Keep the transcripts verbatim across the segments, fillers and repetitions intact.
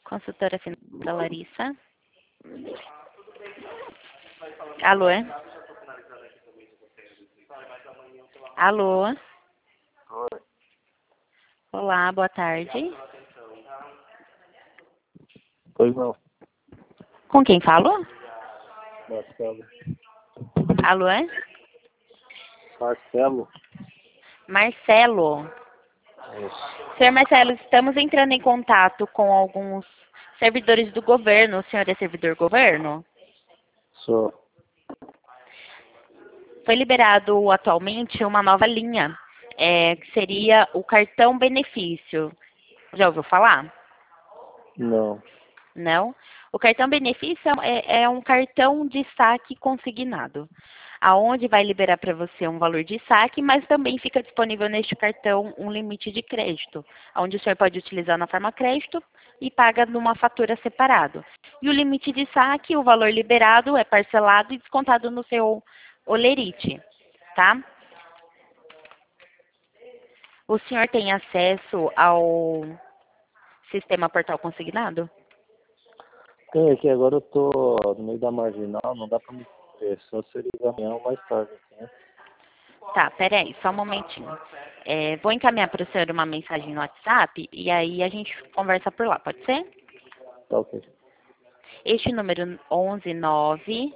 Consultora financeira Larissa. Alô? Alô? Oi. Olá, boa tarde. Pois não. Com quem falo? Marcelo. Alô? Marcelo. Marcelo. Isso. Senhor Marcelo, estamos entrando em contato com alguns servidores do governo. O senhor é servidor do governo? Sou. Foi liberado atualmente uma nova linha, é, que seria o cartão benefício. Já ouviu falar? Não. Não? O cartão benefício é, é um cartão de saque consignado, aonde vai liberar para você um valor de saque, mas também fica disponível neste cartão um limite de crédito, onde o senhor pode utilizar na forma crédito e paga numa fatura separado. E o limite de saque, o valor liberado é parcelado e descontado no seu holerite, tá? O senhor tem acesso ao sistema portal consignado? Tem aqui, agora eu tô no meio da marginal, não dá pra me ver. Só se eu ligar amanhã ou mais tarde, né? Tá, peraí, só um momentinho. É, vou encaminhar para o senhor uma mensagem no WhatsApp e aí a gente conversa por lá, pode ser? Tá ok. Este número onze nove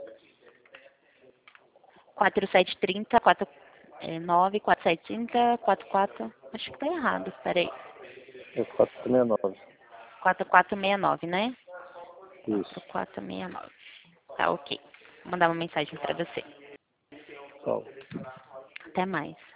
quatro sete três zero quatro, é, nove quatro sete cinco quatro quatro, acho que tá errado, peraí. É quatro seis nove. quatro quatro seis nove, né? Isso. quatro quatro seis nove. Tá ok. Vou mandar uma mensagem para você. Salve. Até mais.